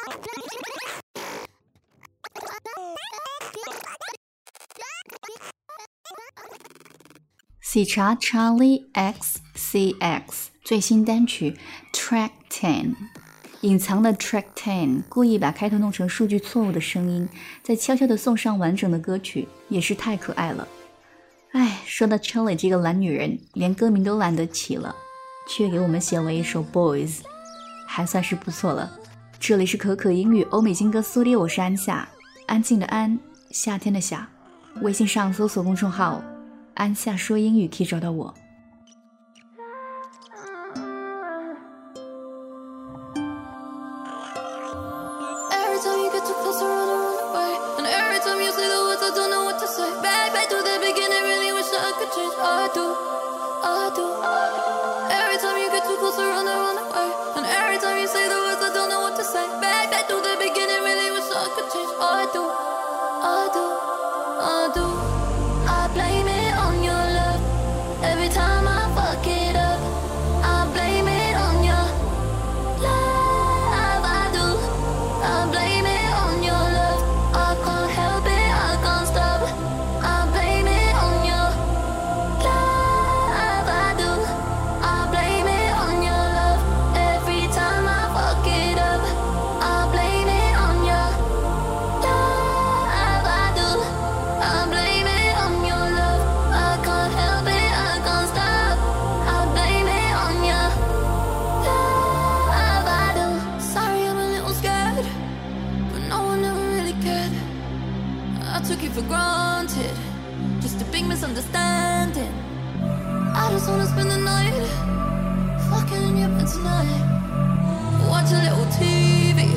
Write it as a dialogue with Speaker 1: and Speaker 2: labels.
Speaker 1: 喜茶 Charlie XCX 最新单曲 Track 10， 隐藏的 Track 10故意把开头弄成数据错误的声音，再悄悄地送上完整的歌曲，也是太可爱了。哎，说到 Charlie 这个懒女人，连歌名都懒得起了，却给我们写了一首 Boys， 还算是不错了。这里是可可英语欧美金歌苏黎，我是安夏，安静的安，夏天的夏。微信上搜索公众号安夏说英语可以找到我。
Speaker 2: Took you for granted, just a big misunderstanding. I just wanna spend the night fucking in your bed tonight, watch a little TV,